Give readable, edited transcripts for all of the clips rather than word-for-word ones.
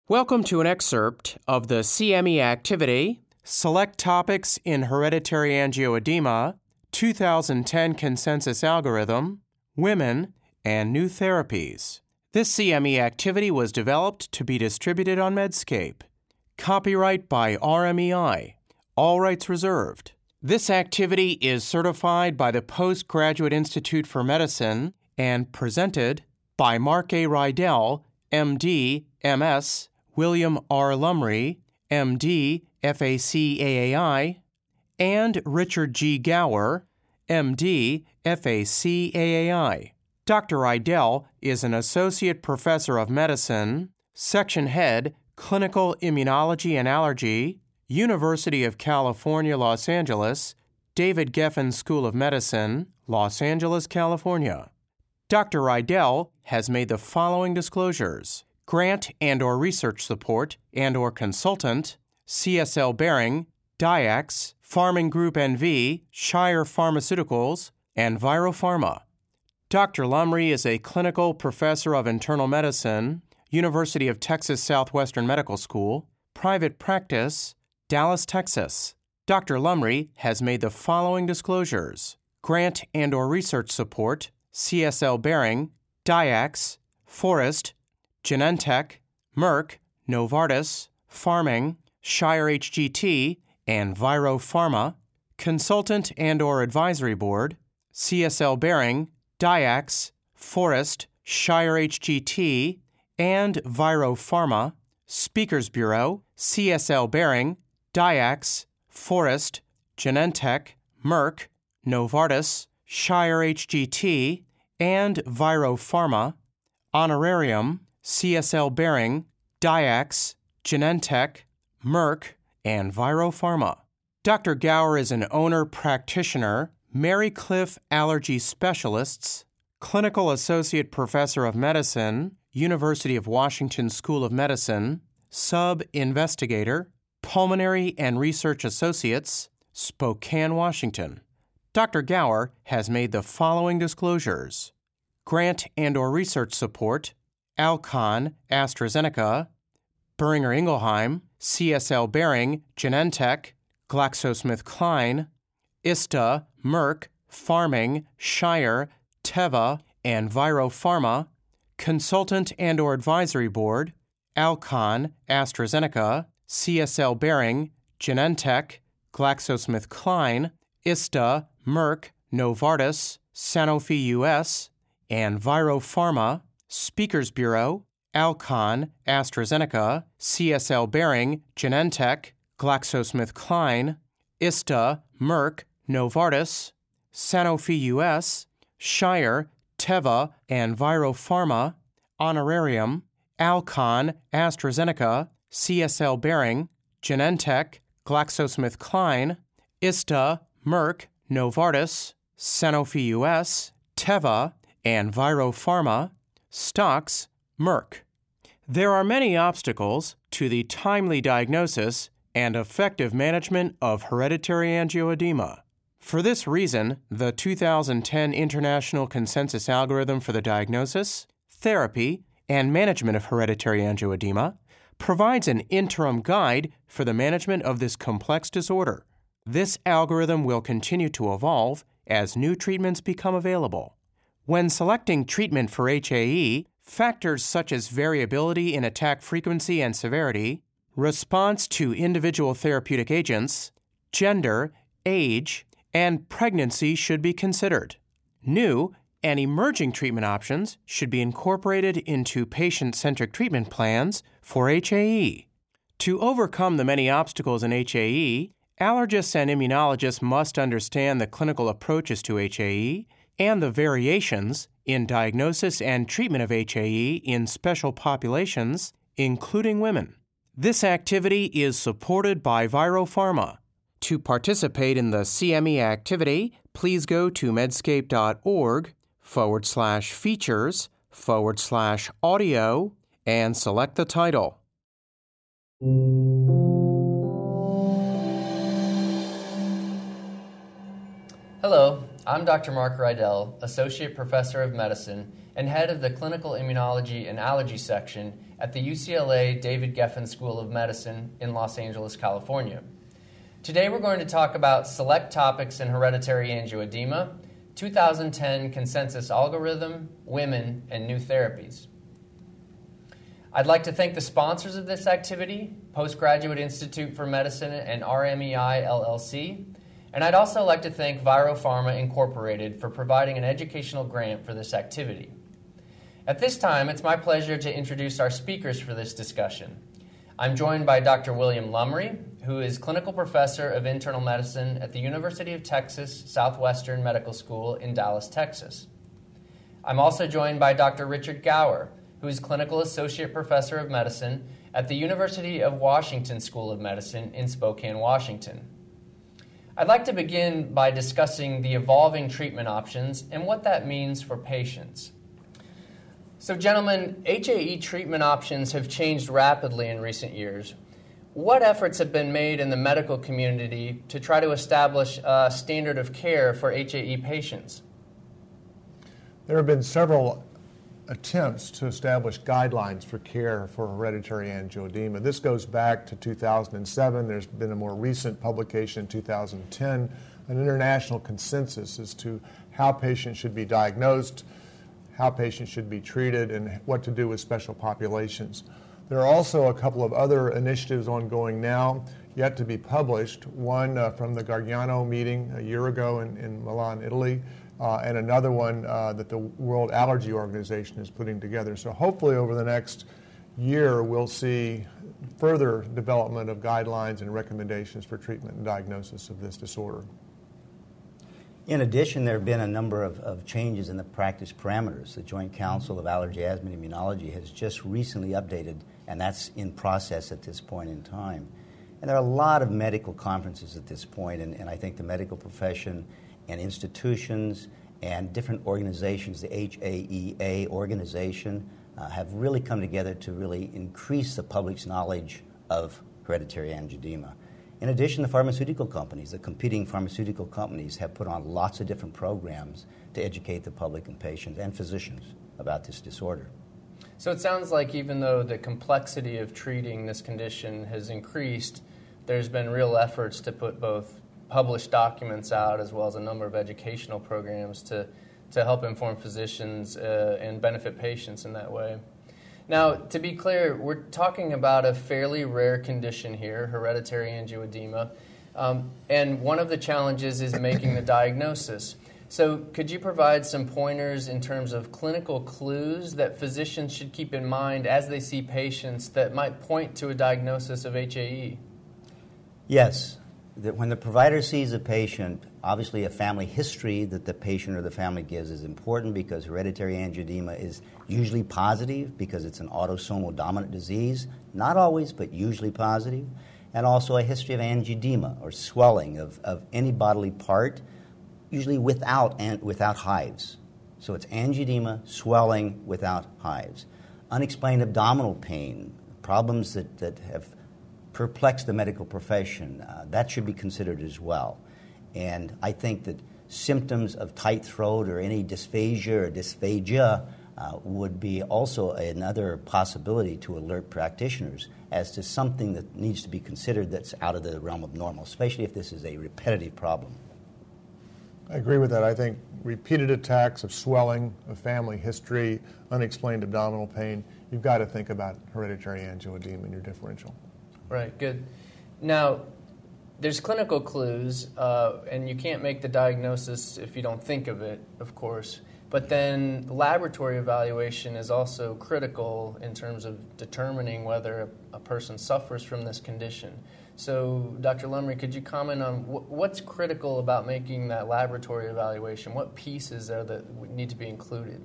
Welcome to an excerpt of the CME activity, Select Topics in Hereditary Angioedema, 2010 Consensus Algorithm, Women, and New Therapies. This CME activity was developed to be distributed on Medscape. Copyright by RMEI. All rights reserved. This activity is certified by the Postgraduate Institute for Medicine and presented by Mark A. Rydell, MD, MS, William R. Lumry, MD, FACAAI, and Richard G. Gower, MD, FACAAI. Dr. Rydell is an Associate Professor of Medicine, Section Head, Clinical Immunology and Allergy, University of California, Los Angeles, David Geffen School of Medicine, Los Angeles, California. Dr. Rydell has made the following disclosures: grant and/or research support and/or consultant, CSL Behring, Dyax, Pharming Group NV, Shire Pharmaceuticals, and ViroPharma. Dr. Lumry is a clinical professor of internal medicine, University of Texas Southwestern Medical School, private practice, Dallas, Texas. Dr. Lumry has made the following disclosures: grant and/or research support, CSL Behring, Dyax, Forest, Genentech, Merck, Novartis, Pharming, Shire HGT, and ViroPharma. Consultant and/or advisory board, CSL Behring, Dyax, Forest, Shire HGT, and ViroPharma. Speakers Bureau, CSL Behring, Dyax, Forest, Genentech, Merck, Novartis, Shire HGT, and ViroPharma. Honorarium, CSL Behring, Dyax, Genentech, Merck, and ViroPharma. Dr. Gower is an owner-practitioner, Mary Cliff Allergy Specialists, Clinical Associate Professor of Medicine, University of Washington School of Medicine, Sub-Investigator, Pulmonary and Research Associates, Spokane, Washington. Dr. Gower has made the following disclosures: grant and/or research support, Alcon, AstraZeneca, Boehringer Ingelheim, CSL Behring, Genentech, GlaxoSmithKline, ISTA, Merck, Pharming, Shire, Teva, and ViroPharma. Consultant and/or advisory board, Alcon, AstraZeneca, CSL Behring, Genentech, GlaxoSmithKline, ISTA, Merck, Novartis, Sanofi US, and ViroPharma. Speakers Bureau, Alcon, AstraZeneca, CSL Behring, Genentech, GlaxoSmithKline, ISTA, Merck, Novartis, Sanofi US, Shire, Teva, and ViroPharma. Honorarium, Alcon, AstraZeneca, CSL Behring, Genentech, GlaxoSmithKline, ISTA, Merck, Novartis, Sanofi US, Teva, and ViroPharma. Stocks, Merck. There are many obstacles to the timely diagnosis and effective management of hereditary angioedema. For this reason, the 2010 International Consensus Algorithm for the Diagnosis, Therapy, and Management of Hereditary Angioedema provides an interim guide for the management of this complex disorder. This algorithm will continue to evolve as new treatments become available. When selecting treatment for HAE, factors such as variability in attack frequency and severity, response to individual therapeutic agents, gender, age, and pregnancy should be considered. New and emerging treatment options should be incorporated into patient-centric treatment plans for HAE. To overcome the many obstacles in HAE, allergists and immunologists must understand the clinical approaches to HAE and the variations in diagnosis and treatment of HAE in special populations, including women. This activity is supported by ViroPharma. To participate in the CME activity, please go to medscape.org/features/audio and select the title. Hello, I'm Dr. Mark Rydell, Associate Professor of Medicine and Head of the Clinical Immunology and Allergy Section at the UCLA David Geffen School of Medicine in Los Angeles, California. Today we're going to talk about select topics in hereditary angioedema, 2010 consensus algorithm, women, and new therapies. I'd like to thank the sponsors of this activity, Postgraduate Institute for Medicine and RMEI LLC, and I'd also like to thank ViroPharma Incorporated for providing an educational grant for this activity. At this time, it's my pleasure to introduce our speakers for this discussion. I'm joined by Dr. William Lumry, who is Clinical Professor of Internal Medicine at the University of Texas Southwestern Medical School in Dallas, Texas. I'm also joined by Dr. Richard Gower, who is Clinical Associate Professor of Medicine at the University of Washington School of Medicine in Spokane, Washington. I'd like to begin by discussing the evolving treatment options and what that means for patients. So, gentlemen, HAE treatment options have changed rapidly in recent years. What efforts have been made in the medical community to try to establish a standard of care for HAE patients? There have been several attempts to establish guidelines for care for hereditary angioedema. This goes back to 2007. There's been a more recent publication in 2010, an international consensus as to how patients should be diagnosed, how patients should be treated, and what to do with special populations. There are also a couple of other initiatives ongoing now, yet to be published. One from the Gargano meeting a year ago in Milan, Italy, and another one that the World Allergy Organization is putting together. So hopefully over the next year we'll see further development of guidelines and recommendations for treatment and diagnosis of this disorder. In addition, there have been a number of changes in the practice parameters. The Joint Council of Allergy, Asthma, and Immunology has just recently updated, and that's in process at this point in time. And there are a lot of medical conferences at this point, and I think the medical profession and institutions and different organizations, the HAEA organization, have really come together to really increase the public's knowledge of hereditary angioedema. In addition, the pharmaceutical companies, the competing pharmaceutical companies, have put on lots of different programs to educate the public and patients and physicians about this disorder. So it sounds like even though the complexity of treating this condition has increased, there's been real efforts to put both published documents out as well as a number of educational programs to help inform physicians and benefit patients in that way. Now, to be clear, we're talking about a fairly rare condition here, hereditary angioedema, and one of the challenges is making the diagnosis. So could you provide some pointers in terms of clinical clues that physicians should keep in mind as they see patients that might point to a diagnosis of HAE? Yes. When the provider sees a patient, obviously a family history that the patient or the family gives is important because hereditary angioedema is usually positive because it's an autosomal dominant disease, not always, but usually positive, and also a history of angioedema or swelling of any bodily part, usually without hives. So it's angioedema, swelling without hives. Unexplained abdominal pain, problems that have perplex the medical profession, that should be considered as well. And I think that symptoms of tight throat or any dysphagia or dysphagia would be also another possibility to alert practitioners as to something that needs to be considered that's out of the realm of normal, especially if this is a repetitive problem. I agree with that. I think repeated attacks of swelling, of family history, unexplained abdominal pain, you've got to think about hereditary angioedema in your differential. Right, good. Now, there's clinical clues, and you can't make the diagnosis if you don't think of it, of course. But then laboratory evaluation is also critical in terms of determining whether a person suffers from this condition. So, Dr. Lumry, could you comment on what's critical about making that laboratory evaluation? What pieces are that need to be included?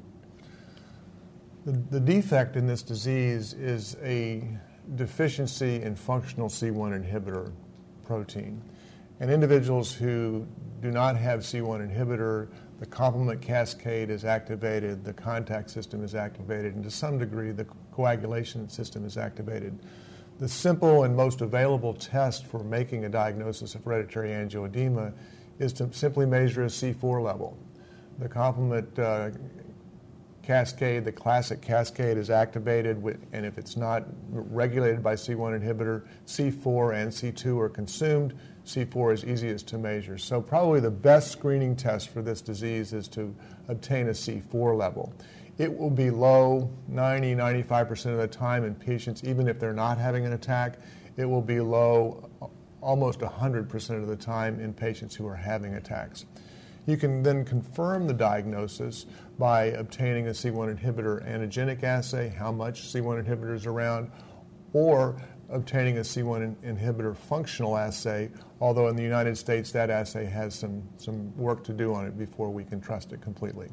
The defect in this disease is a deficiency in functional C1 inhibitor protein. And individuals who do not have C1 inhibitor, the complement cascade is activated, the contact system is activated, and to some degree the coagulation system is activated. The simple and most available test for making a diagnosis of hereditary angioedema is to simply measure a C4 level. The complement cascade, the classic cascade, is activated, and if it's not regulated by C1 inhibitor, C4 and C2 are consumed. C4 is easiest to measure. So probably the best screening test for this disease is to obtain a C4 level. It will be low 90-95% of the time in patients, even if they're not having an attack. It will be low almost 100% of the time in patients who are having attacks. You can then confirm the diagnosis by obtaining a C1 inhibitor antigenic assay, how much C1 inhibitor is around, or obtaining a C1 inhibitor functional assay, although in the United States that assay has some work to do on it before we can trust it completely.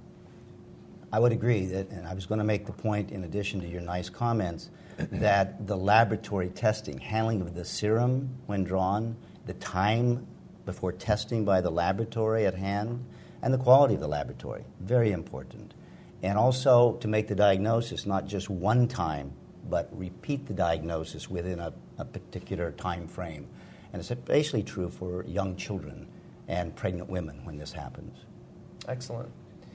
I would agree that, and I was going to make the point, in addition to your nice comments, that the laboratory testing, handling of the serum when drawn, the time before testing by the laboratory at hand, and the quality of the laboratory, very important. And also to make the diagnosis not just one time, but repeat the diagnosis within a particular time frame. And it's especially true for young children and pregnant women when this happens. Excellent.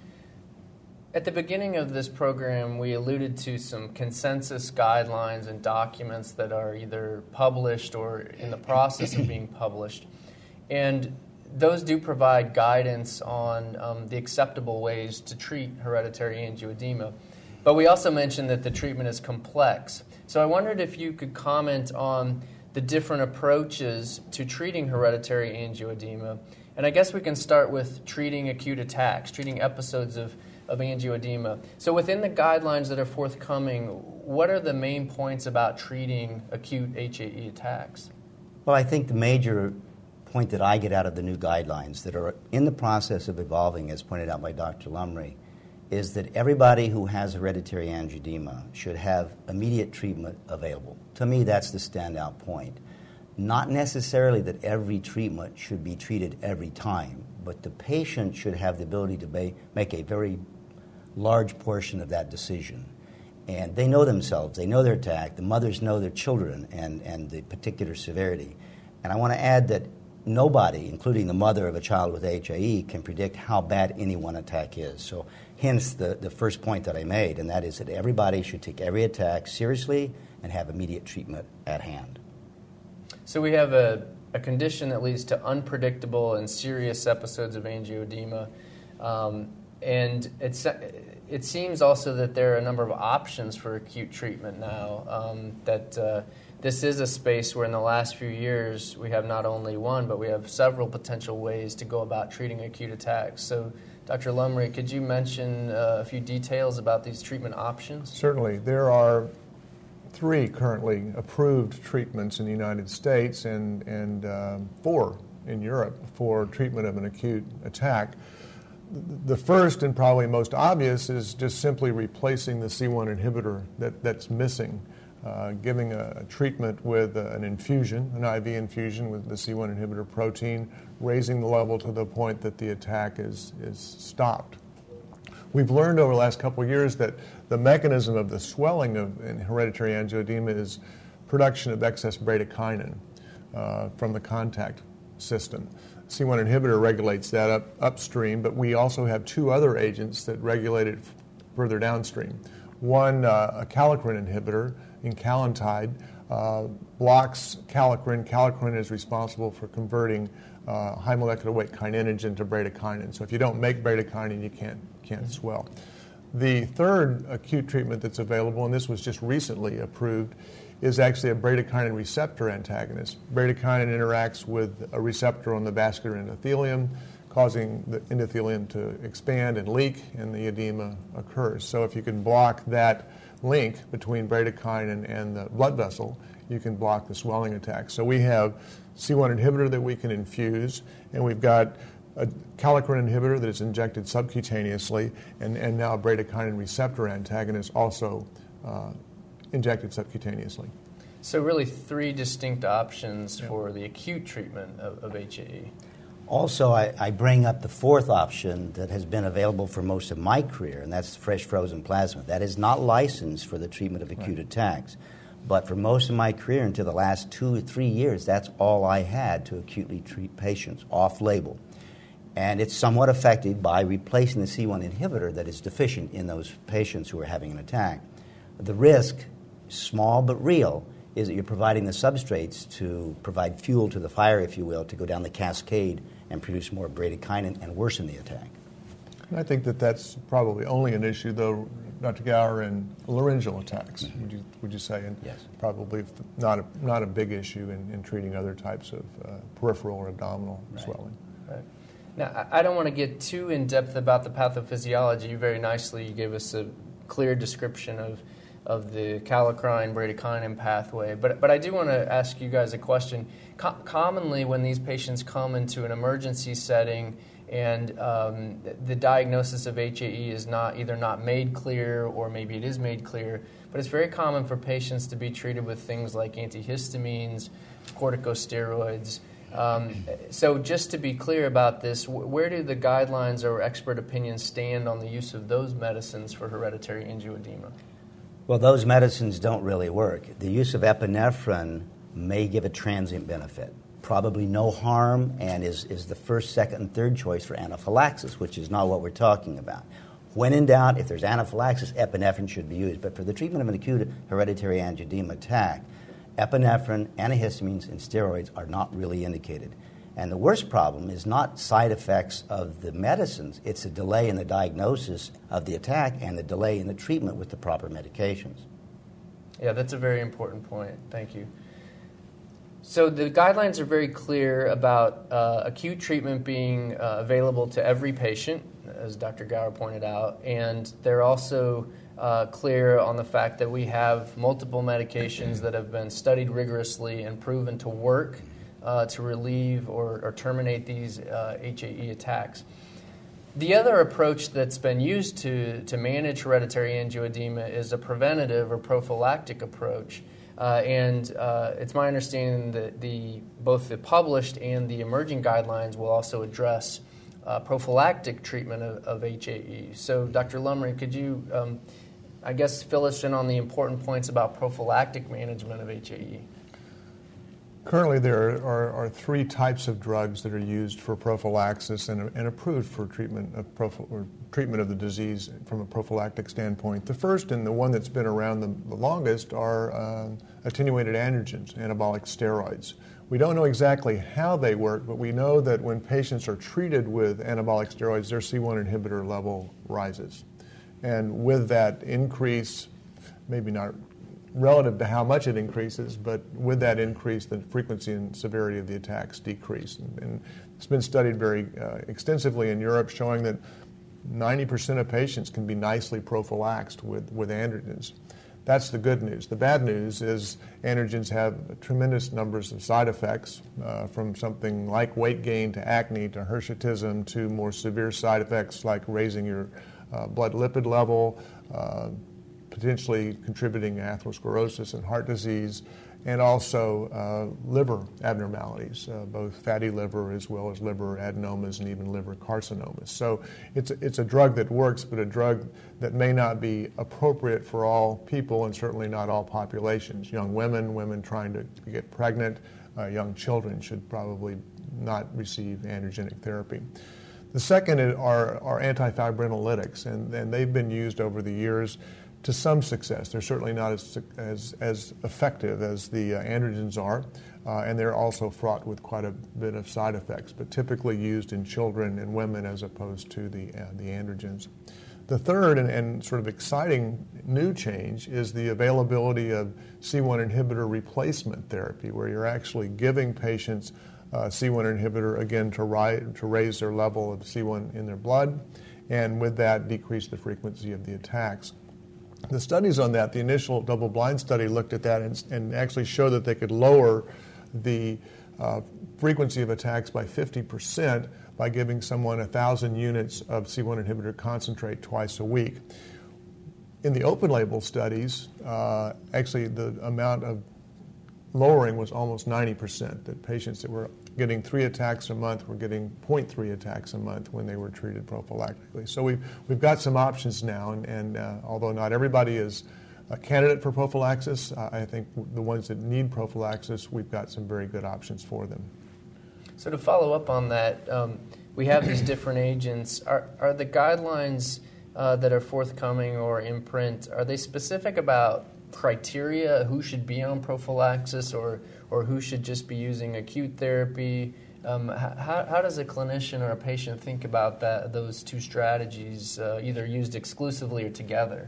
At the beginning of this program, we alluded to some consensus guidelines and documents that are either published or in the process of being published. And those do provide guidance on the acceptable ways to treat hereditary angioedema. But we also mentioned that the treatment is complex. So I wondered if you could comment on the different approaches to treating hereditary angioedema. And I guess we can start with treating acute attacks, treating episodes of angioedema. So within the guidelines that are forthcoming, what are the main points about treating acute HAE attacks? Well, I think the major point that I get out of the new guidelines that are in the process of evolving, as pointed out by Dr. Lumry, is that everybody who has hereditary angioedema should have immediate treatment available. To me, that's the standout point. Not necessarily that every treatment should be treated every time, but the patient should have the ability to make a very large portion of that decision. And they know themselves, they know their attack, the mothers know their children and the particular severity. And I want to add that nobody, including the mother of a child with HAE, can predict how bad any one attack is. So hence the first point that I made, and that is that everybody should take every attack seriously and have immediate treatment at hand. So we have a condition that leads to unpredictable and serious episodes of angioedema. And it seems also that there are a number of options for acute treatment now, this is a space where in the last few years we have not only one, but we have several potential ways to go about treating acute attacks. So, Dr. Lumry, could you mention a few details about these treatment options? Certainly. There are 3 currently approved treatments in the United States and 4 in Europe for treatment of an acute attack. The first and probably most obvious is just simply replacing the C1 inhibitor that's missing. Giving a treatment with an infusion, an IV infusion with the C1 inhibitor protein, raising the level to the point that the attack is stopped. We've learned over the last couple of years that the mechanism of the swelling in hereditary angioedema is production of excess bradykinin from the contact system. C1 inhibitor regulates that upstream, but we also have 2 other agents that regulate it further downstream. One, a kallikrein inhibitor, encalantide, blocks kallikrein. Kallikrein is responsible for converting high molecular weight kininogen to bradykinin. So if you don't make bradykinin, you can't swell. The third acute treatment that's available, and this was just recently approved, is actually a bradykinin receptor antagonist. Bradykinin interacts with a receptor on the vascular endothelium, causing the endothelium to expand and leak, and the edema occurs. So if you can block that link between bradykinin and the blood vessel, you can block the swelling attack. So we have C1 inhibitor that we can infuse, and we've got a kallikrein inhibitor that is injected subcutaneously, and now a bradykinin receptor antagonist also injected subcutaneously. So really 3 distinct options for the acute treatment of HAE. Also, I bring up the 4th option that has been available for most of my career, and that's fresh frozen plasma. That is not licensed for the treatment of acute attacks. But for most of my career, until the last 2 or 3 years, that's all I had to acutely treat patients, off-label. And it's somewhat affected by replacing the C1 inhibitor that is deficient in those patients who are having an attack. The risk, small but real, is that you're providing the substrates to provide fuel to the fire, if you will, to go down the cascade and produce more bradykinin and worsen the attack. And I think that that's probably only an issue, though, Dr. Gower, in laryngeal attacks, would you say? And yes. Probably not a big issue in treating other types of peripheral or abdominal swelling. Right. Now, I don't want to get too in-depth about the pathophysiology. You very nicely gave us a clear description of the kallikrein bradykinin pathway. But I do want to ask you guys a question. Commonly, when these patients come into an emergency setting and the diagnosis of HAE is either not made clear or maybe it is made clear, but it's very common for patients to be treated with things like antihistamines, corticosteroids. So just to be clear about this, where do the guidelines or expert opinions stand on the use of those medicines for hereditary angioedema? Well, those medicines don't really work. The use of epinephrine may give a transient benefit. Probably no harm, and is the first, second, and third choice for anaphylaxis, which is not what we're talking about. When in doubt, if there's anaphylaxis, epinephrine should be used. But for the treatment of an acute hereditary angioedema attack, epinephrine, antihistamines, and steroids are not really indicated. And the worst problem is not side effects of the medicines, it's a delay in the diagnosis of the attack and the delay in the treatment with the proper medications. Yeah, that's a very important point. Thank you. So the guidelines are very clear about acute treatment being available to every patient, as Dr. Gower pointed out, and they're also clear on the fact that we have multiple medications that have been studied rigorously and proven to work to relieve or terminate these HAE attacks. The other approach that's been used to manage hereditary angioedema is a preventative or prophylactic approach. And it's my understanding that both the published and the emerging guidelines will also address prophylactic treatment of HAE. So, Dr. Lumry, could you, fill us in on the important points about prophylactic management of HAE? Currently, there are three types of drugs that are used for prophylaxis and approved for treatment of the disease from a prophylactic standpoint. The first and the one that's been around the longest are attenuated androgens, anabolic steroids. We don't know exactly how they work, but we know that when patients are treated with anabolic steroids, their C1 inhibitor level rises. And with that increase, maybe not relative to how much it increases, but with that increase, the frequency and severity of the attacks decrease. And it's been studied very extensively in Europe, showing that 90% of patients can be nicely prophylaxed with androgens. That's the good news. The bad news is androgens have tremendous numbers of side effects, from something like weight gain to acne to hirsutism to more severe side effects like raising your blood lipid level, potentially contributing atherosclerosis and heart disease, and also liver abnormalities, both fatty liver as well as liver adenomas and even liver carcinomas. So it's a drug that works, but a drug that may not be appropriate for all people and certainly not all populations. Young women trying to get pregnant, young children should probably not receive androgenic therapy. The second are antifibrinolytics, and they've been used over the years to some success. They're certainly not as effective as the androgens are, and they're also fraught with quite a bit of side effects, but typically used in children and women as opposed to the androgens. The third and sort of exciting new change is the availability of C1 inhibitor replacement therapy, where you're actually giving patients C1 inhibitor, again, to raise their level of C1 in their blood, and with that decrease the frequency of the attacks. The studies on that, the initial double-blind study looked at that and actually showed that they could lower the frequency of attacks by 50% by giving someone 1,000 units of C1 inhibitor concentrate twice a week. In the open-label studies, actually the amount of lowering was almost 90%, that patients that were getting 3 attacks a month were getting 0.3 attacks a month when they were treated prophylactically. So we've got some options now, and although not everybody is a candidate for prophylaxis, I think the ones that need prophylaxis, we've got some very good options for them. So to follow up on that, we have these different agents. Are the guidelines that are forthcoming or in print, are they specific about criteria, who should be on prophylaxis or who should just be using acute therapy? How does a clinician or a patient think about those two strategies, either used exclusively or together?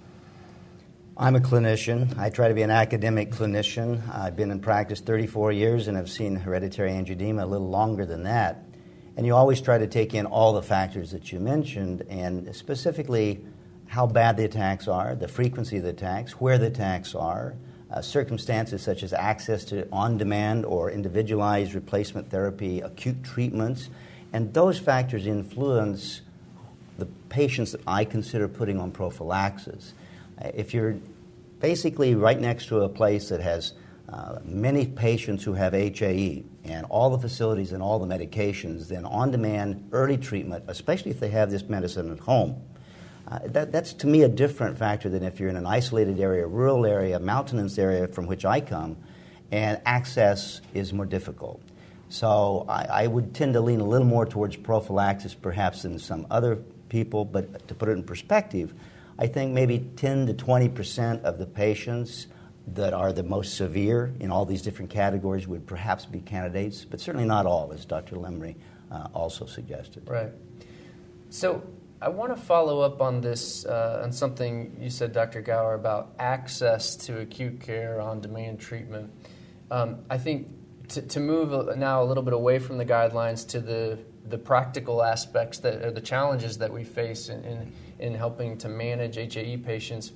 I'm a clinician. I try to be an academic clinician. I've been in practice 34 years and I've seen hereditary angioedema a little longer than that. And you always try to take in all the factors that you mentioned, and specifically how bad the attacks are, the frequency of the attacks, where the attacks are, circumstances such as access to on-demand or individualized replacement therapy, acute treatments, and those factors influence the patients that I consider putting on prophylaxis. If you're basically right next to a place that has many patients who have HAE and all the facilities and all the medications, then on-demand early treatment, especially if they have this medicine at home, that's to me a different factor than if you're in an isolated area, rural area, mountainous area from which I come, and access is more difficult. So I would tend to lean a little more towards prophylaxis perhaps than some other people, but to put it in perspective, I think maybe 10 to 20% of the patients that are the most severe in all these different categories would perhaps be candidates, but certainly not all, as Dr. Lemry also suggested. Right. So I want to follow up on this, on something you said, Dr. Gower, about access to acute care, on-demand treatment. I think to move now a little bit away from the guidelines to the practical aspects that are the challenges that we face in helping to manage HAE patients.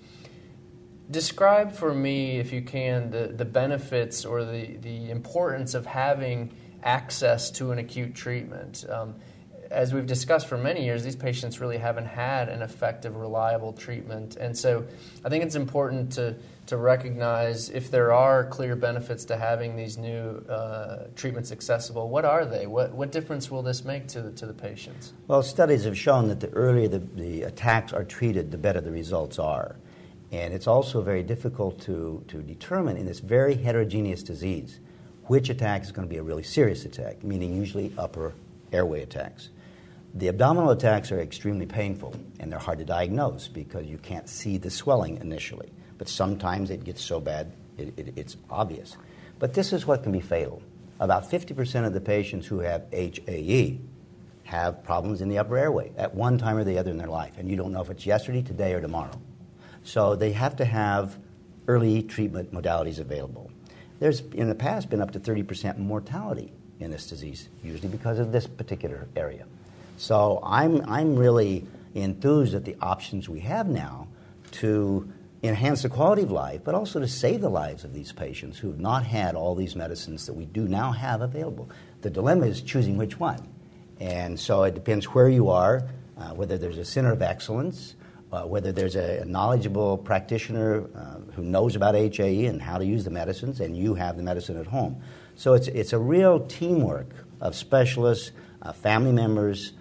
Describe for me, if you can, the benefits or the importance of having access to an acute treatment. As we've discussed for many years, these patients really haven't had an effective, reliable treatment. And so I think it's important to recognize if there are clear benefits to having these new treatments accessible. What are they? What difference will this make to the patients? Well, studies have shown that the earlier the attacks are treated, the better the results are. And it's also very difficult to determine in this very heterogeneous disease which attack is going to be a really serious attack, meaning usually upper airway attacks. The abdominal attacks are extremely painful, and they're hard to diagnose because you can't see the swelling initially. But sometimes it gets so bad, it's obvious. But this is what can be fatal. About 50% of the patients who have HAE have problems in the upper airway at one time or the other in their life, and you don't know if it's yesterday, today, or tomorrow. So they have to have early treatment modalities available. There's, in the past, been up to 30% mortality in this disease, usually because of this particular area. So I'm really enthused at the options we have now to enhance the quality of life, but also to save the lives of these patients who have not had all these medicines that we do now have available. The dilemma is choosing which one. And so it depends where you are, whether there's a center of excellence, whether there's a knowledgeable practitioner who knows about HAE and how to use the medicines, and you have the medicine at home. So it's a real teamwork of specialists, family members,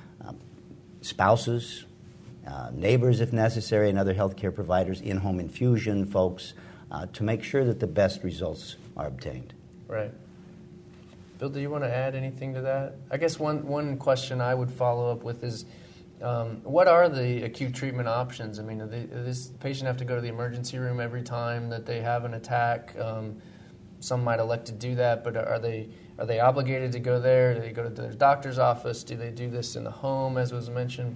spouses, neighbors if necessary, and other healthcare providers, in-home infusion folks, to make sure that the best results are obtained. Right. Bill, do you want to add anything to that? I guess one question I would follow up with is, what are the acute treatment options? I mean, does this patient have to go to the emergency room every time that they have an attack? Some might elect to do that, but are they obligated to go there? Do they go to their doctor's office? Do they do this in the home, as was mentioned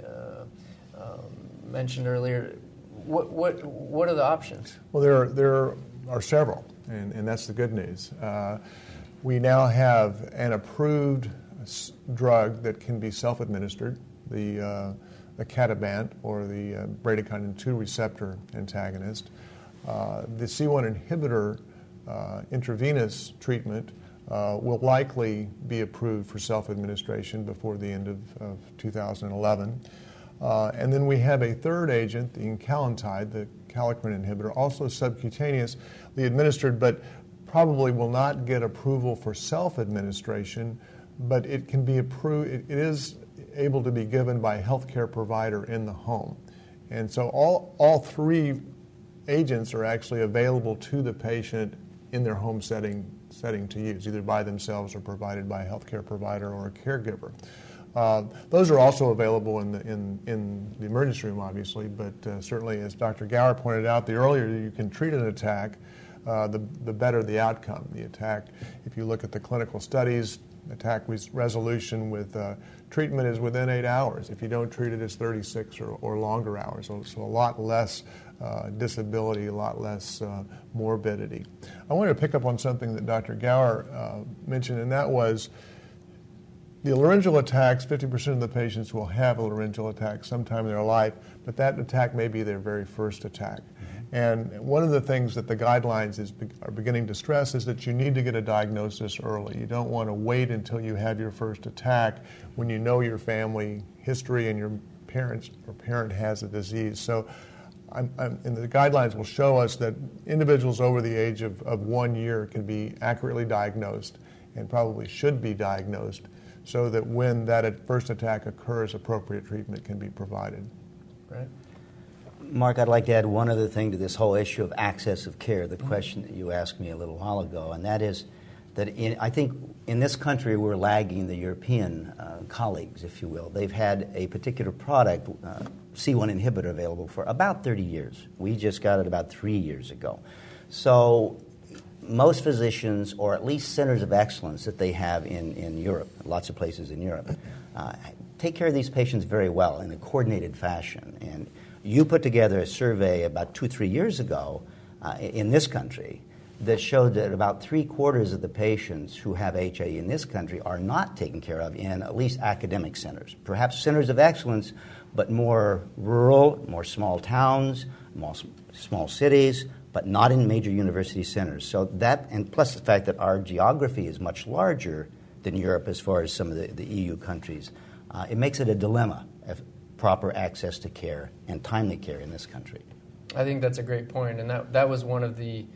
earlier? What are the options? Well, there are several, and that's the good news. We now have an approved drug that can be self-administered, the icatibant, or the bradykinin 2 receptor antagonist. The C1 inhibitor intravenous treatment will likely be approved for self-administration before the end of 2011. And then we have a third agent, the encalantide, the kallikrein inhibitor, also subcutaneously administered, but probably will not get approval for self-administration, but it can be approved. It is able to be given by a healthcare provider in the home. And so all three agents are actually available to the patient in their home setting to use, either by themselves or provided by a healthcare provider or a caregiver. Those are also available in the emergency room, obviously, but certainly, as Dr. Gower pointed out, the earlier you can treat an attack, the better the outcome. The attack, if you look at the clinical studies, attack resolution with treatment is within 8 hours. If you don't treat it, it's 36 or longer hours. So a lot less disability, a lot less morbidity. I wanted to pick up on something that Dr. Gower mentioned, and that was the laryngeal attacks. 50% of the patients will have a laryngeal attack sometime in their life, but that attack may be their very first attack. And one of the things that the guidelines are beginning to stress is that you need to get a diagnosis early. You don't want to wait until you have your first attack when you know your family history and your parent has a disease. So and the guidelines will show us that individuals over the age of 1 year can be accurately diagnosed and probably should be diagnosed so that when that first attack occurs, appropriate treatment can be provided. Right. Mark, I'd like to add one other thing to this whole issue of access of care, the question that you asked me a little while ago, and that is that I think in this country we're lagging the European colleagues, if you will. They've had a particular product, C1 inhibitor, available for about 30 years. We just got it about 3 years ago. So most physicians, or at least centers of excellence that they have in Europe, lots of places in Europe, take care of these patients very well in a coordinated fashion. And you put together a survey about 2-3 years ago in this country that showed that about 3/4 of the patients who have HAE in this country are not taken care of in at least academic centers, perhaps centers of excellence, but more rural, more small towns, more small cities, but not in major university centers. So that, and plus the fact that our geography is much larger than Europe as far as some of the EU countries, it makes it a dilemma of proper access to care and timely care in this country. I think that's a great point, and that was one of the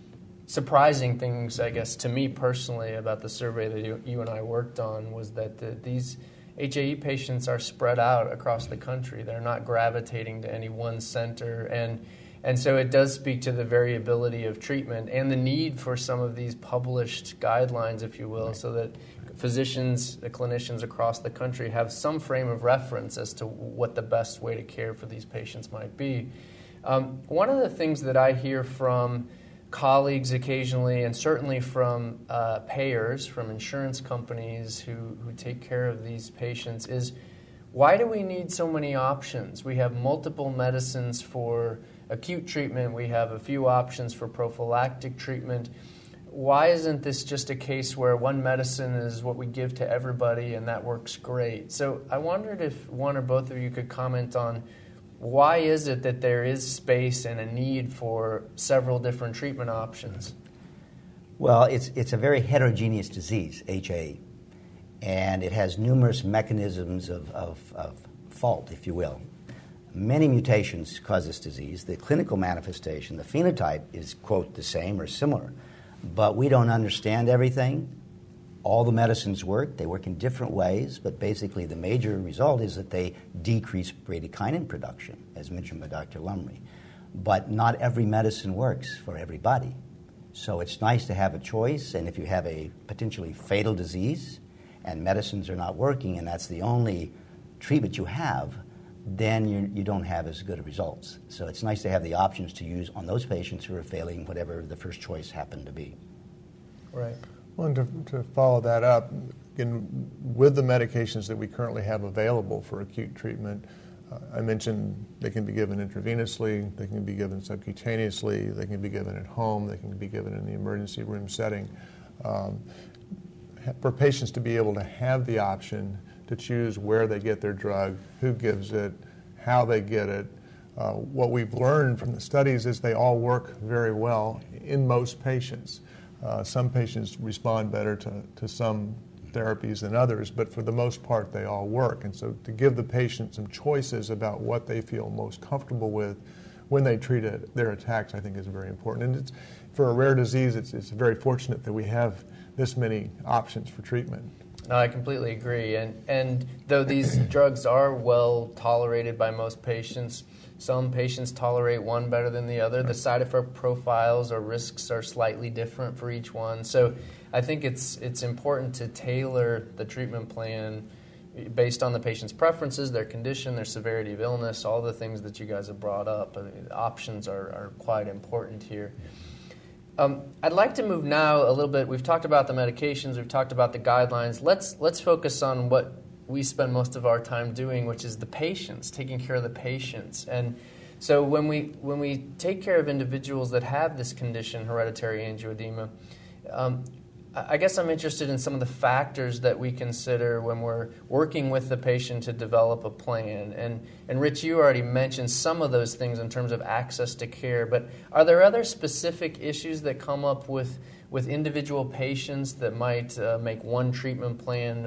surprising things, I guess, to me personally about the survey that you and I worked on, was that these HAE patients are spread out across the country. They're not gravitating to any one center, and so it does speak to the variability of treatment and the need for some of these published guidelines, if you will, so that physicians, clinicians across the country have some frame of reference as to what the best way to care for these patients might be. One of the things that I hear from colleagues occasionally, and certainly from payers, from insurance companies who take care of these patients, is why do we need so many options? We have multiple medicines for acute treatment. We have a few options for prophylactic treatment. Why isn't this just a case where one medicine is what we give to everybody and that works great? So I wondered if one or both of you could comment on why is it that there is space and a need for several different treatment options? Well, it's a very heterogeneous disease, HAE, and it has numerous mechanisms of fault, if you will. Many mutations cause this disease. The clinical manifestation, the phenotype, is, quote, the same or similar. But we don't understand everything. All the medicines work. They work in different ways, but basically the major result is that they decrease bradykinin production, as mentioned by Dr. Lumry. But not every medicine works for everybody. So it's nice to have a choice, and if you have a potentially fatal disease and medicines are not working and that's the only treatment you have, then you don't have as good results. So it's nice to have the options to use on those patients who are failing whatever the first choice happened to be. Right. Well, and to follow that up, again, with the medications that we currently have available for acute treatment, I mentioned they can be given intravenously, they can be given subcutaneously, they can be given at home, they can be given in the emergency room setting. For patients to be able to have the option to choose where they get their drug, who gives it, how they get it. What we've learned from the studies is they all work very well in most patients. Some patients respond better to some therapies than others, but for the most part they all work. And so to give the patient some choices about what they feel most comfortable with when they treat their attacks, I think is very important. And for a rare disease, it's very fortunate that we have this many options for treatment. No, I completely agree. And though these drugs are well tolerated by most patients, some patients tolerate one better than the other. The side effect profiles or risks are slightly different for each one. So I think it's important to tailor the treatment plan based on the patient's preferences, their condition, their severity of illness, all the things that you guys have brought up. Options are quite important here. I'd like to move now a little bit. We've talked about the medications. We've talked about the guidelines. Let's focus on what we spend most of our time doing, which is the patients, taking care of the patients. And so when we take care of individuals that have this condition, hereditary angioedema, I guess I'm interested in some of the factors that we consider when we're working with the patient to develop a plan. And Rich, you already mentioned some of those things in terms of access to care, but are there other specific issues that come up with individual patients that might make one treatment plan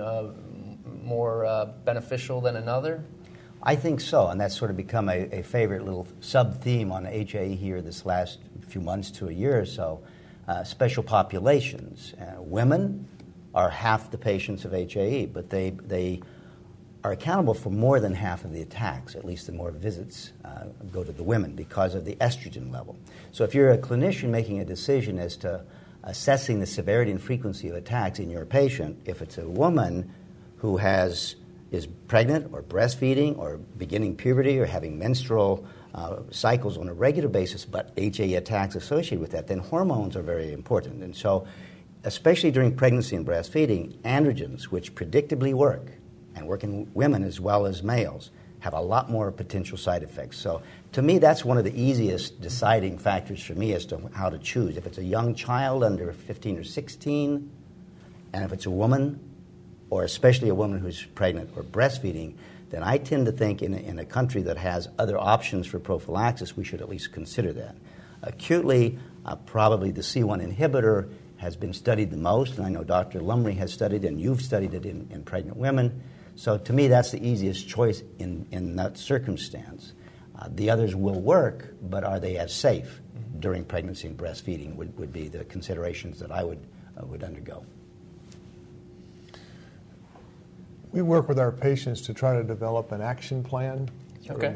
more beneficial than another? I think so, and that's sort of become a favorite little sub-theme on HAE here this last few months to a year or so. Special populations. Women are half the patients of HAE, but they are accountable for more than half of the attacks, at least the more visits go to the women because of the estrogen level. So if you're a clinician making a decision as to assessing the severity and frequency of attacks in your patient, if it's a woman who is pregnant or breastfeeding or beginning puberty or having menstrual cycles on a regular basis, but HAE attacks associated with that, then hormones are very important. And so, especially during pregnancy and breastfeeding, androgens, which predictably work, and work in women as well as males, have a lot more potential side effects. So, to me, that's one of the easiest deciding factors for me as to how to choose. If it's a young child under 15 or 16, and if it's a woman, or especially a woman who's pregnant or breastfeeding, then I tend to think in a country that has other options for prophylaxis, we should at least consider that. Acutely, probably the C1 inhibitor has been studied the most, and I know Dr. Lumry has studied it, and you've studied it in pregnant women. So to me, that's the easiest choice in that circumstance. The others will work, but are they as safe during pregnancy and breastfeeding would be the considerations that I would undergo. We work with our patients to try to develop an action plan. Okay.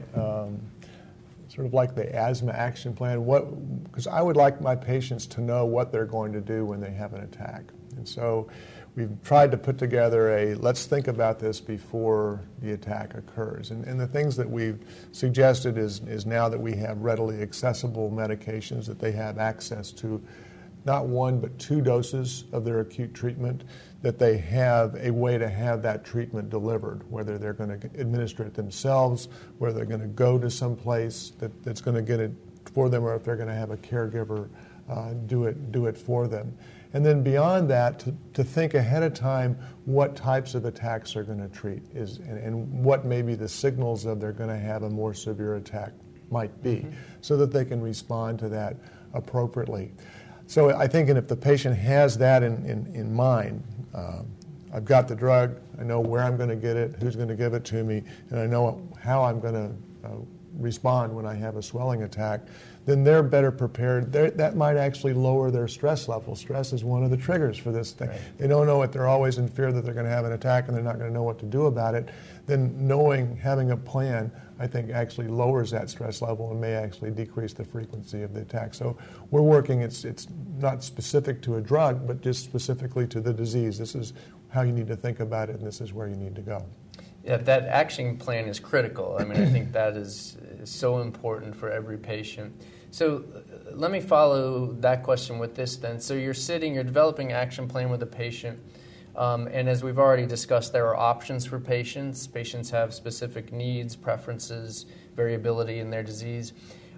Sort of like the asthma action plan. Because I would like my patients to know what they're going to do when they have an attack. And so we've tried to put together let's think about this before the attack occurs. And the things that we've suggested is now that we have readily accessible medications that they have access to, not one but 2 doses of their acute treatment, that they have a way to have that treatment delivered, whether they're going to administer it themselves, whether they're going to go to some place that's going to get it for them, or if they're going to have a caregiver do it for them. And then beyond that, to think ahead of time what types of attacks they're going to treat and what maybe the signals of they're going to have a more severe attack might be, so that they can respond to that appropriately. So I think, and if the patient has that in mind, I've got the drug, I know where I'm going to get it, who's going to give it to me, and I know how I'm going to respond when I have a swelling attack, then they're better prepared. That might actually lower their stress level. Stress is one of the triggers for this thing. Right. They don't know it. They're always in fear that they're going to have an attack and they're not going to know what to do about it. Then having a plan, I think, actually lowers that stress level and may actually decrease the frequency of the attack. So we're working, it's not specific to a drug, but just specifically to the disease. This is how you need to think about it, and this is where you need to go. Yeah, that action plan is critical. I mean, I think that is so important for every patient. So let me follow that question with this then. So you're developing action plan with a patient, and as we've already discussed, there are options for patients. Patients have specific needs, preferences, variability in their disease.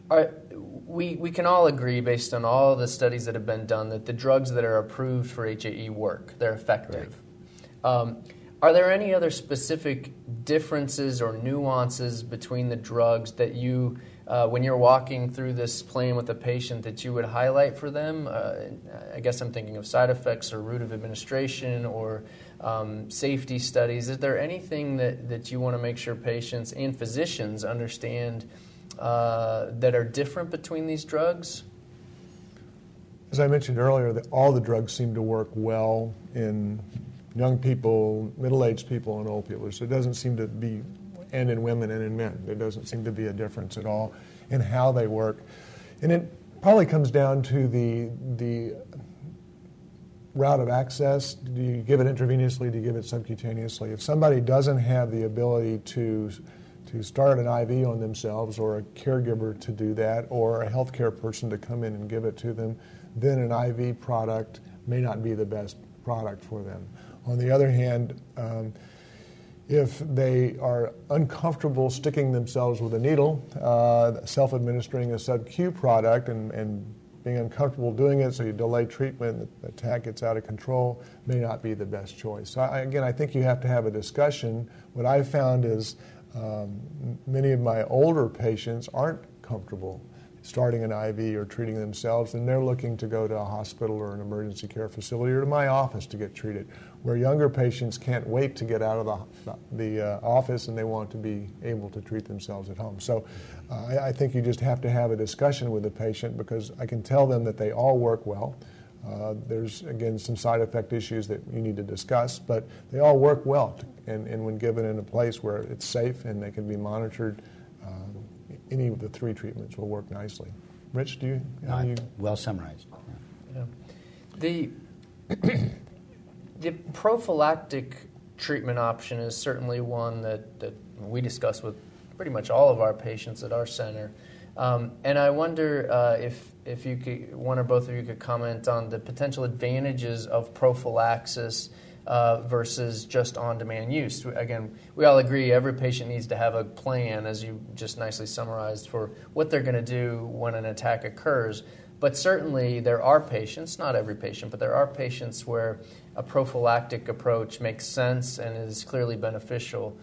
We can all agree, based on all the studies that have been done, that the drugs that are approved for HAE work. They're effective. Right. Are there any other specific differences or nuances between the drugs that you, when you're walking through this plan with a patient, that you would highlight for them? I guess I'm thinking of side effects or route of administration or safety studies. Is there anything that you want to make sure patients and physicians understand that are different between these drugs? As I mentioned earlier, all the drugs seem to work well in young people, middle-aged people, and old people. So it doesn't seem to be, and in women and in men, there doesn't seem to be a difference at all in how they work. And it probably comes down to the route of access. Do you give it intravenously? Do you give it subcutaneously? If somebody doesn't have the ability to start an IV on themselves, or a caregiver to do that, or a healthcare person to come in and give it to them, then an IV product may not be the best product for them. On the other hand, if they are uncomfortable sticking themselves with a needle, self-administering a sub-Q product and being uncomfortable doing it, so you delay treatment, the attack gets out of control, may not be the best choice. So I think you have to have a discussion. What I've found is many of my older patients aren't comfortable starting an IV or treating themselves, and they're looking to go to a hospital or an emergency care facility or to my office to get treated, where younger patients can't wait to get out of the office and they want to be able to treat themselves at home. So I think you just have to have a discussion with the patient, because I can tell them that they all work well. There's, again, some side effect issues that you need to discuss, but they all work well, and when given in a place where it's safe and they can be monitored, any of the three treatments will work nicely. Rich, do you? Well summarized. Yeah. The prophylactic treatment option is certainly one that we discuss with pretty much all of our patients at our center. And I wonder if you could, one or both of you could comment on the potential advantages of prophylaxis versus just on-demand use. Again, we all agree every patient needs to have a plan, as you just nicely summarized, for what they're going to do when an attack occurs. But certainly there are patients, not every patient, but there are patients where a prophylactic approach makes sense and is clearly beneficial.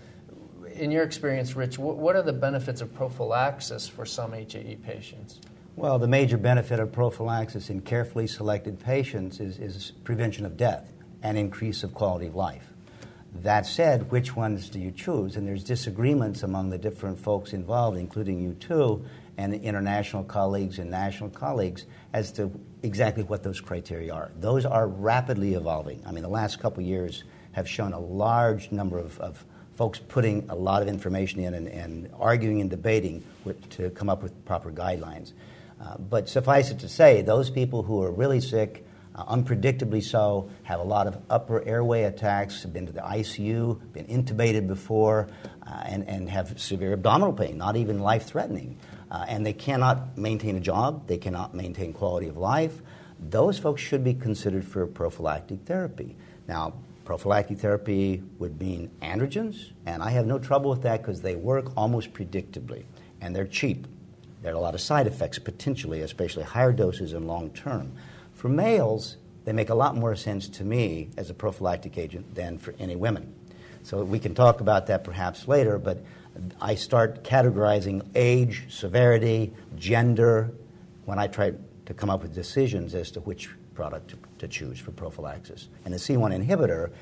In your experience, Rich, what are the benefits of prophylaxis for some HAE patients? Well, the major benefit of prophylaxis in carefully selected patients is prevention of death and increase of quality of life. That said, which ones do you choose? And there's disagreements among the different folks involved, including you two, and the international colleagues and national colleagues, as to exactly what those criteria are. Those are rapidly evolving. I mean, the last couple of years have shown a large number of folks putting a lot of information in and arguing and debating to come up with proper guidelines. But suffice it to say, those people who are really sick, unpredictably so, have a lot of upper airway attacks, have been to the ICU, been intubated before, and have severe abdominal pain, not even life-threatening. And they cannot maintain a job, they cannot maintain quality of life. Those folks should be considered for prophylactic therapy. Now, prophylactic therapy would mean androgens, and I have no trouble with that because they work almost predictably, and they're cheap. There are a lot of side effects, potentially, especially higher doses and long-term. For males, they make a lot more sense to me as a prophylactic agent than for any women. So we can talk about that perhaps later, but I start categorizing age, severity, gender, when I try to come up with decisions as to which product to choose for prophylaxis. And the C1 inhibitor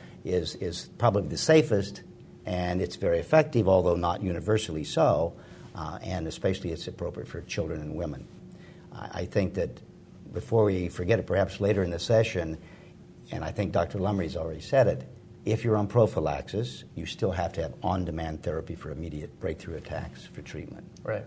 is probably the safest, and it's very effective, although not universally so, and especially it's appropriate for children and women. I think that before we forget it, perhaps later in the session, and I think Dr. Lumry's already said it, if you're on prophylaxis, you still have to have on-demand therapy for immediate breakthrough attacks for treatment. Right.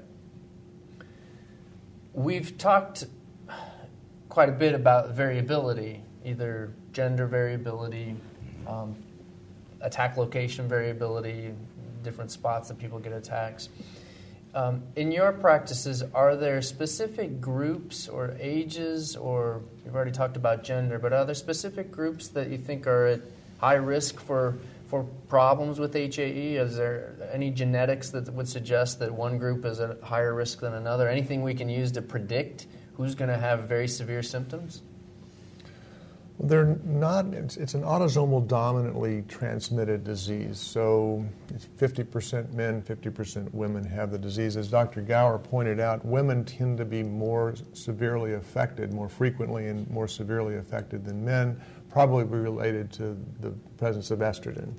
We've talked quite a bit about variability, either gender variability, attack location variability, different spots that people get attacks. In your practices, are there specific groups or ages, or you've already talked about gender, but are there specific groups that you think are at high risk for problems with HAE? Is there any genetics that would suggest that one group is at higher risk than another? Anything we can use to predict who's going to have very severe symptoms? Well, they're not. It's an autosomal dominantly transmitted disease. So it's 50% men, 50% women have the disease. As Dr. Gower pointed out, women tend to be more severely affected, more frequently and more severely affected than men, probably related to the presence of estrogen.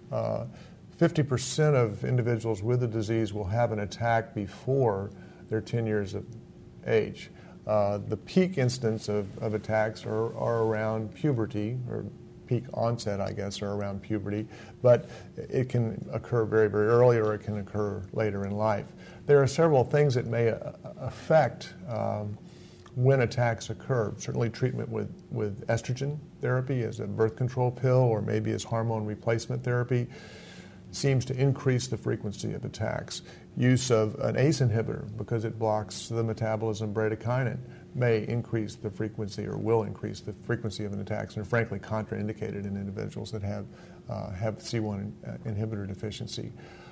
50% of individuals with the disease will have an attack before they're 10 years of age. The peak instance of attacks are around puberty, or peak onset, I guess, are around puberty, but it can occur very, very early, or it can occur later in life. There are several things that may affect when attacks occur. Certainly treatment with estrogen therapy as a birth control pill or maybe as hormone replacement therapy seems to increase the frequency of attacks. Use of an ACE inhibitor, because it blocks the metabolism of bradykinin, may increase the frequency or will increase the frequency of an attacks, and are frankly contraindicated in individuals that have C1 inhibitor deficiency.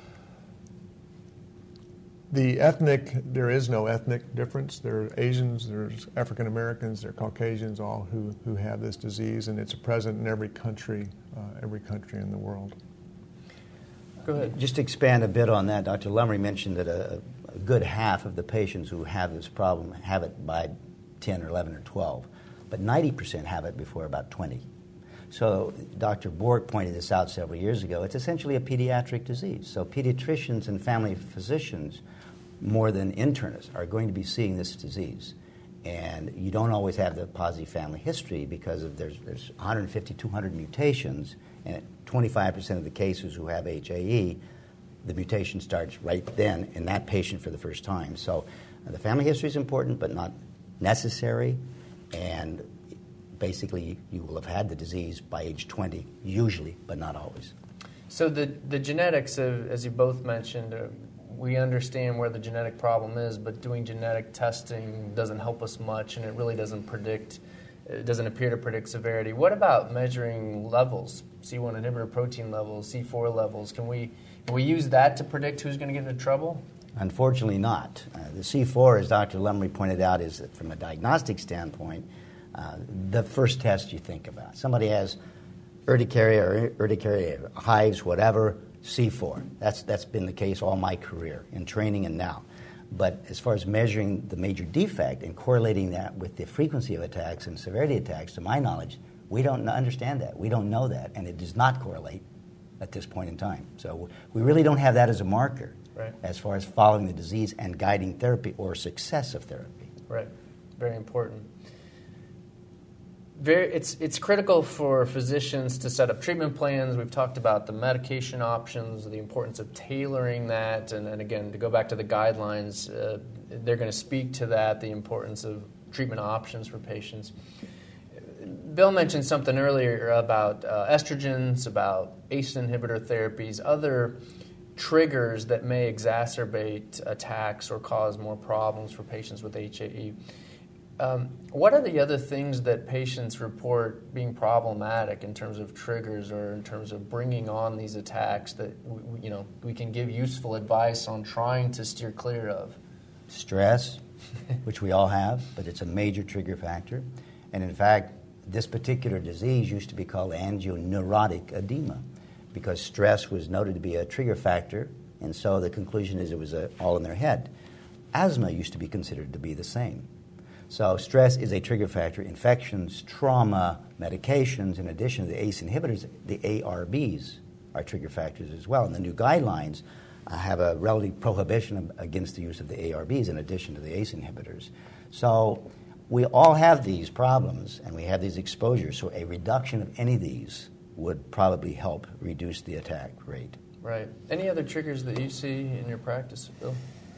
There is no ethnic difference. There are Asians, there's African Americans, there are Caucasians, all who have this disease, and it's present in every country in the world. Go ahead. Just to expand a bit on that, Dr. Lumry mentioned that a good half of the patients who have this problem have it by 10 or 11 or 12, but 90% have it before about 20. So Dr. Bork pointed this out several years ago. It's essentially a pediatric disease. So pediatricians and family physicians, more than internists, are going to be seeing this disease. And you don't always have the positive family history because there's 150, 200 mutations, and 25% of the cases who have HAE, the mutation starts right then in that patient for the first time. So the family history is important, but not necessary. And basically, you will have had the disease by age 20, usually, but not always. So the genetics, as you both mentioned, we understand where the genetic problem is, but doing genetic testing doesn't help us much, and it really doesn't appear to predict severity. What about measuring levels, C1 inhibitor protein levels, C4 levels? Can we use that to predict who's going to get into trouble? Unfortunately not. The C4, as Dr. Lumry pointed out, is from a diagnostic standpoint, the first test you think about. Somebody has urticaria, hives, whatever, C4. That's been the case all my career in training and now. But as far as measuring the major defect and correlating that with the frequency of attacks and severity of attacks, to my knowledge, we don't understand that. We don't know that, and it does not correlate at this point in time. So we really don't have that as a marker as far as following the disease and guiding therapy or success of therapy. Right. Very important. It's critical for physicians to set up treatment plans. We've talked about the medication options, the importance of tailoring that, and again, to go back to the guidelines, they're going to speak to that, the importance of treatment options for patients. Bill mentioned something earlier about estrogens, about ACE inhibitor therapies, other triggers that may exacerbate attacks or cause more problems for patients with HAE. What are the other things that patients report being problematic in terms of triggers or in terms of bringing on these attacks that we can give useful advice on trying to steer clear of? Stress, which we all have, but it's a major trigger factor. And in fact, this particular disease used to be called angioneurotic edema because stress was noted to be a trigger factor, and so the conclusion is it was all in their head. Asthma used to be considered to be the same. So stress is a trigger factor. Infections, trauma, medications, in addition to the ACE inhibitors, the ARBs are trigger factors as well. And the new guidelines have a relative prohibition against the use of the ARBs in addition to the ACE inhibitors. So we all have these problems and we have these exposures. So a reduction of any of these would probably help reduce the attack rate. Right. Any other triggers that you see in your practice, Bill?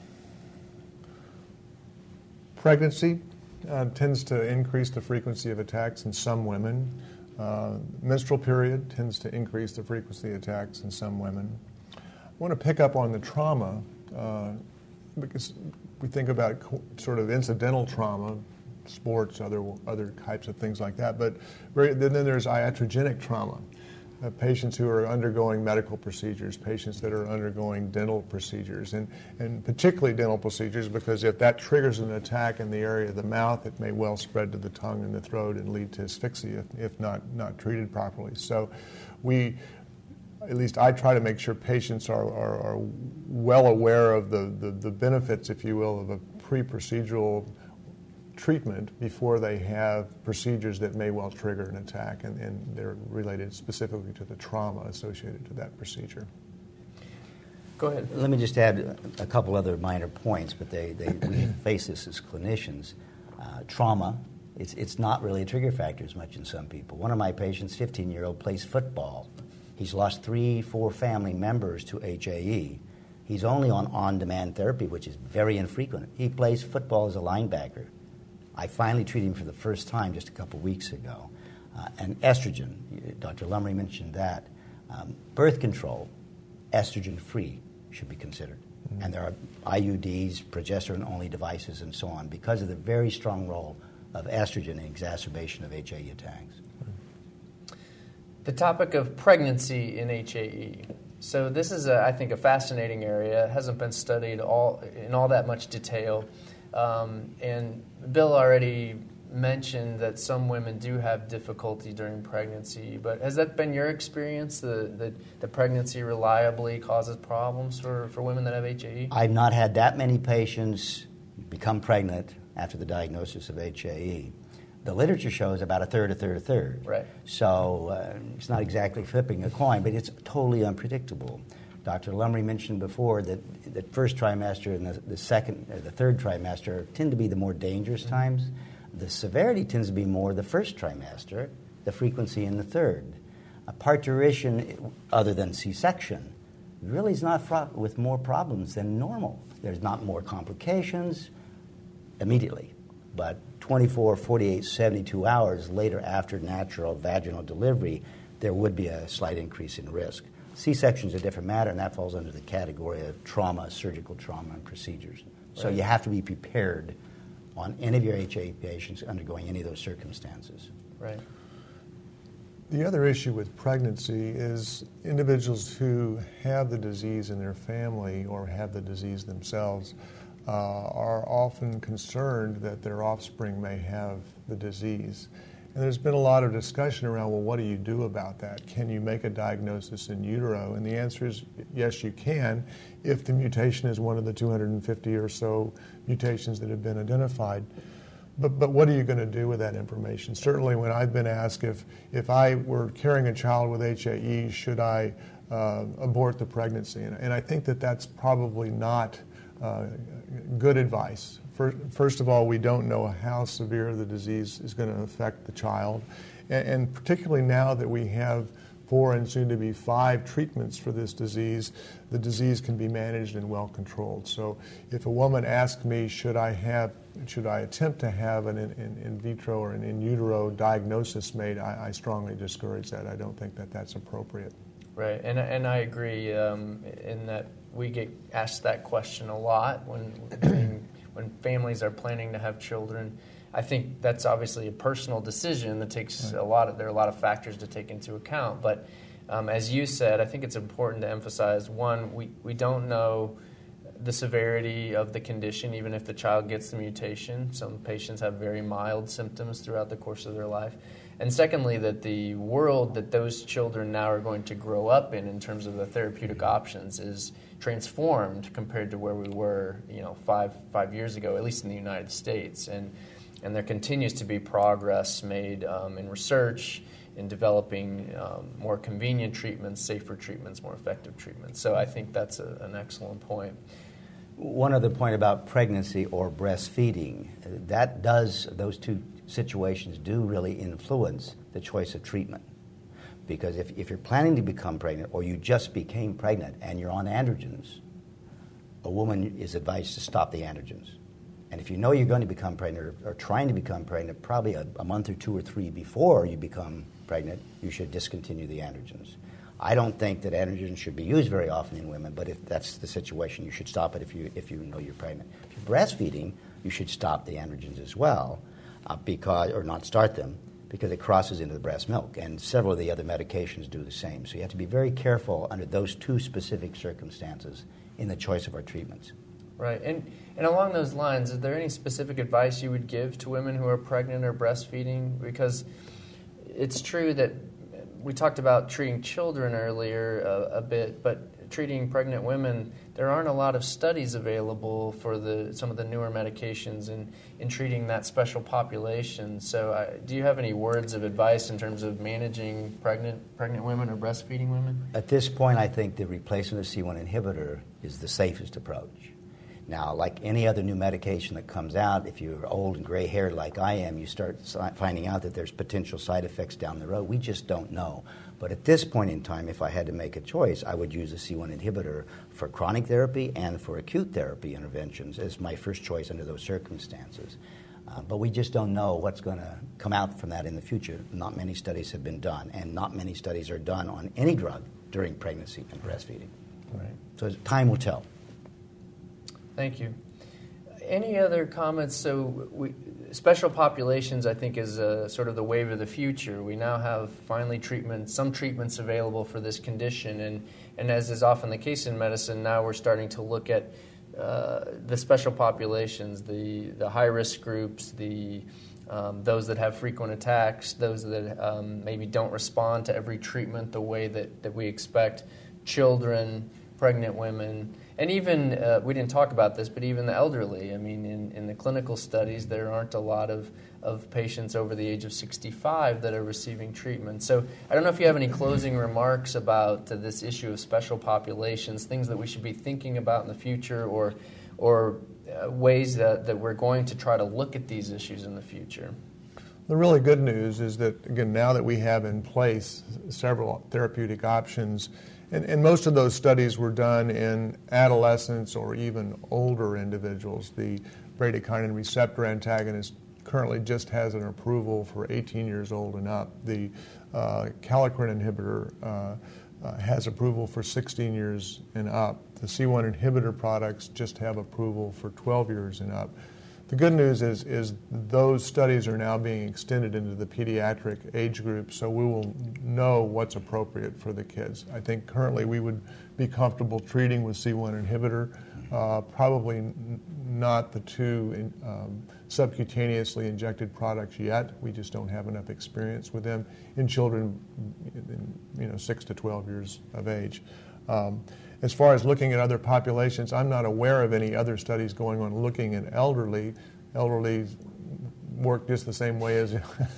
Pregnancy tends to increase the frequency of attacks in some women. Menstrual period tends to increase the frequency of attacks in some women. I want to pick up on the trauma because we think about sort of incidental trauma, sports, other types of things like that. But then there's iatrogenic trauma. Patients who are undergoing medical procedures, patients that are undergoing dental procedures, and particularly dental procedures, because if that triggers an attack in the area of the mouth, it may well spread to the tongue and the throat and lead to asphyxia if not treated properly. So at least I try to make sure patients are well aware of the benefits, if you will, of a pre-procedural treatment before they have procedures that may well trigger an attack, and they're related specifically to the trauma associated to that procedure. Go ahead. Let me just add a couple other minor points, but we face this as clinicians. Trauma, it's not really a trigger factor as much in some people. One of my patients, 15-year-old, plays football. He's lost 3-4 family members to HAE. He's only on-demand therapy, which is very infrequent. He plays football as a linebacker. I finally treated him for the first time just a couple weeks ago. And estrogen, Dr. Lumry mentioned that. Birth control, estrogen-free, should be considered. Mm-hmm. And there are IUDs, progesterone-only devices, and so on, because of the very strong role of estrogen in exacerbation of HAE attacks. The topic of pregnancy in HAE. So this is, I think, a fascinating area. It hasn't been studied in all that much detail. And Bill already mentioned that some women do have difficulty during pregnancy, but has that been your experience, that the pregnancy reliably causes problems for women that have HAE? I've not had that many patients become pregnant after the diagnosis of HAE. The literature shows about a third. Right. So it's not exactly flipping a coin, but it's totally unpredictable. Dr. Lumry mentioned before that the first trimester and the second or the third trimester tend to be the more dangerous times. The severity tends to be more the first trimester, the frequency in the third. A parturition, other than C-section, really is not fraught with more problems than normal. There's not more complications immediately, but 24, 48, 72 hours later after natural vaginal delivery, there would be a slight increase in risk. C-section is a different matter, and that falls under the category of trauma, surgical trauma, and procedures. So you have to be prepared on any of your HAE patients undergoing any of those circumstances. Right. The other issue with pregnancy is individuals who have the disease in their family or have the disease themselves are often concerned that their offspring may have the disease. And there's been a lot of discussion around, well, what do you do about that? Can you make a diagnosis in utero? And the answer is yes, you can, if the mutation is one of the 250 or so mutations that have been identified. But what are you going to do with that information? Certainly when I've been asked if I were carrying a child with HAE, should I abort the pregnancy? And I think that that's probably not good advice. First of all, we don't know how severe the disease is going to affect the child. And particularly now that we have 4 and soon to be 5 treatments for this disease, the disease can be managed and well controlled. So if a woman asks me, should I attempt to have an in vitro or an in utero diagnosis made, I strongly discourage that. I don't think that that's appropriate. Right, and I agree in that we get asked that question a lot when families are planning to have children. I think that's obviously a personal decision that takes there are a lot of factors to take into account. But as you said, I think it's important to emphasize, one, we don't know the severity of the condition, even if the child gets the mutation. Some patients have very mild symptoms throughout the course of their life. And secondly, that the world that those children now are going to grow up in terms of the therapeutic options is transformed compared to where we were, 5 years ago, at least in the United States. And there continues to be progress made in research, in developing more convenient treatments, safer treatments, more effective treatments. So I think that's an excellent point. One other point about pregnancy or breastfeeding, those two situations do really influence the choice of treatment. Because if you're planning to become pregnant or you just became pregnant and you're on androgens, a woman is advised to stop the androgens. And if you know you're going to become pregnant or trying to become pregnant, probably a month or 2 or 3 before you become pregnant, you should discontinue the androgens. I don't think that androgens should be used very often in women, but if that's the situation, you should stop it if you know you're pregnant. If you're breastfeeding, you should stop the androgens as well, or not start them, because it crosses into the breast milk, and several of the other medications do the same. So you have to be very careful under those 2 specific circumstances in the choice of our treatments. Right, and along those lines, is there any specific advice you would give to women who are pregnant or breastfeeding? Because it's true that we talked about treating children earlier a bit, but treating pregnant women, there aren't a lot of studies available for some of the newer medications in treating that special population. So do you have any words of advice in terms of managing pregnant women or breastfeeding women? At this point, I think the replacement of C1 inhibitor is the safest approach. Now, like any other new medication that comes out, if you're old and gray-haired like I am, you start finding out that there's potential side effects down the road. We just don't know. But at this point in time, if I had to make a choice, I would use a C1 inhibitor for chronic therapy and for acute therapy interventions as my first choice under those circumstances. But we just don't know what's going to come out from that in the future. Not many studies have been done, and not many studies are done on any drug during pregnancy and breastfeeding. Right. So time will tell. Thank you. Any other comments? Special populations, I think, is sort of the wave of the future. We now have finally some treatments available for this condition, and as is often the case in medicine, now we're starting to look at the special populations, the high-risk groups, those that have frequent attacks, those that maybe don't respond to every treatment the way that we expect, children, pregnant women, and even, we didn't talk about this, but even the elderly. I mean, in the clinical studies, there aren't a lot of patients over the age of 65 that are receiving treatment. So I don't know if you have any closing remarks about this issue of special populations, things that we should be thinking about in the future, or ways that we're going to try to look at these issues in the future. The really good news is that, again, now that we have in place several therapeutic options, and most of those studies were done in adolescents or even older individuals. The bradykinin receptor antagonist currently just has an approval for 18 years old and up. The kallikrein inhibitor has approval for 16 years and up. The C1 inhibitor products just have approval for 12 years and up. The good news is those studies are now being extended into the pediatric age group, so we will know what's appropriate for the kids. I think currently we would be comfortable treating with C1 inhibitor, probably not the two subcutaneously injected products yet. We just don't have enough experience with them in children, 6 to 12 years of age. As far as looking at other populations, I'm not aware of any other studies going on looking at elderly. Elderly work just the same way as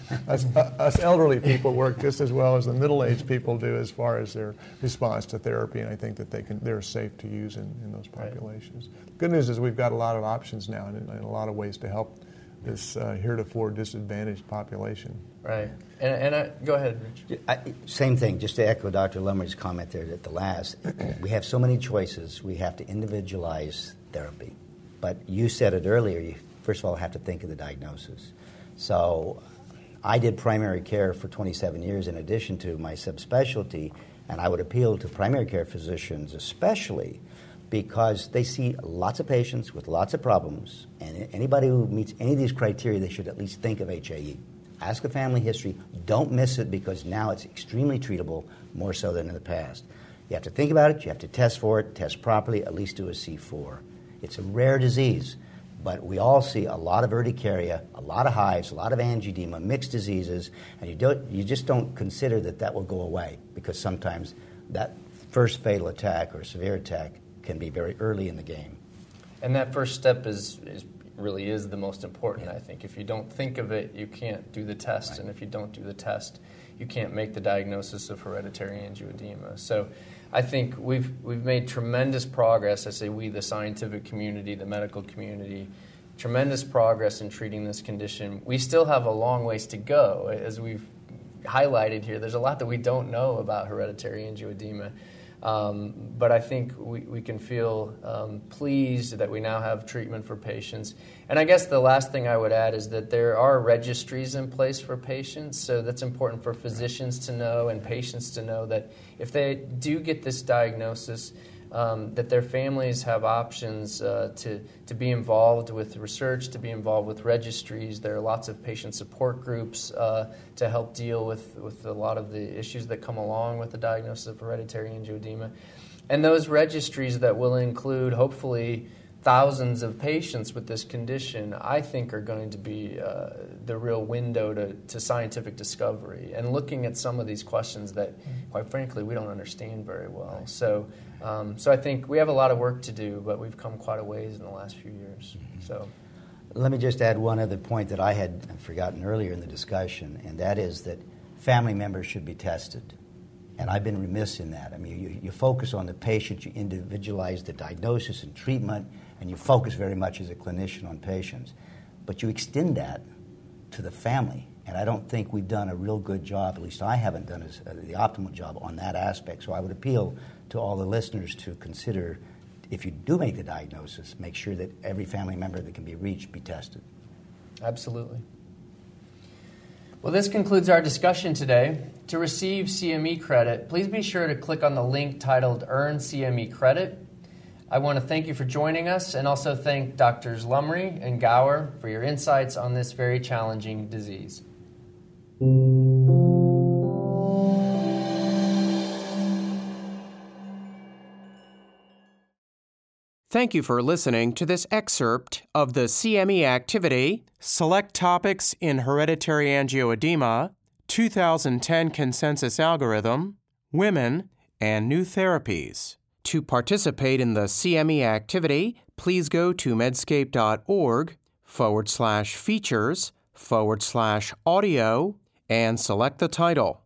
us elderly people work just as well as the middle-aged people do as far as their response to therapy, and I think that they're safe to use in those populations. Right. The good news is we've got a lot of options now and a lot of ways to help this heretofore disadvantaged population. Right. And go ahead, Rich. Same thing, just to echo Dr. Lumry's comment there at the last. We have so many choices, we have to individualize therapy. But you said it earlier, you first of all have to think of the diagnosis. So I did primary care for 27 years in addition to my subspecialty, and I would appeal to primary care physicians especially because they see lots of patients with lots of problems, and anybody who meets any of these criteria, they should at least think of HAE. Ask a family history. Don't miss it because now it's extremely treatable, more so than in the past. You have to think about it. You have to test for it, test properly, at least do a C4. It's a rare disease, but we all see a lot of urticaria, a lot of hives, a lot of angioedema, mixed diseases, and you just don't consider that will go away because sometimes that first fatal attack or severe attack can be very early in the game. And that first step really is the most important, I think. If you don't think of it, you can't do the test, right. And if you don't do the test, you can't make the diagnosis of hereditary angioedema. So I think we've made tremendous progress, I say we, the scientific community, the medical community, tremendous progress in treating this condition. We still have a long ways to go. As we've highlighted here, there's a lot that we don't know about hereditary angioedema. But I think we can feel pleased that we now have treatment for patients. And I guess the last thing I would add is that there are registries in place for patients, so that's important for physicians to know and patients to know that if they do get this diagnosis, that their families have options to be involved with research, to be involved with registries. There are lots of patient support groups to help deal with a lot of the issues that come along with the diagnosis of hereditary angioedema. And those registries that will include, hopefully, thousands of patients with this condition, I think are going to be the real window to scientific discovery and looking at some of these questions that, quite frankly, we don't understand very well. So I think we have a lot of work to do, but we've come quite a ways in the last few years. So, let me just add one other point that I had forgotten earlier in the discussion, and that is that family members should be tested. And I've been remiss in that. I mean, you focus on the patient, you individualize the diagnosis and treatment, and you focus very much as a clinician on patients. But you extend that to the family, and I don't think we've done a real good job, at least I haven't done the optimal job on that aspect. So I would appeal to all the listeners to consider, if you do make the diagnosis, make sure that every family member that can be reached be tested. Absolutely. Well, this concludes our discussion today. To receive CME credit, please be sure to click on the link titled Earn CME Credit. I want to thank you for joining us and also thank Drs. Lumry and Gower for your insights on this very challenging disease. Thank you for listening to this excerpt of the CME activity, Select Topics in Hereditary Angioedema, 2010 Consensus Algorithm, Women, and New Therapies. To participate in the CME activity, please go to medscape.org/features/audio and select the title.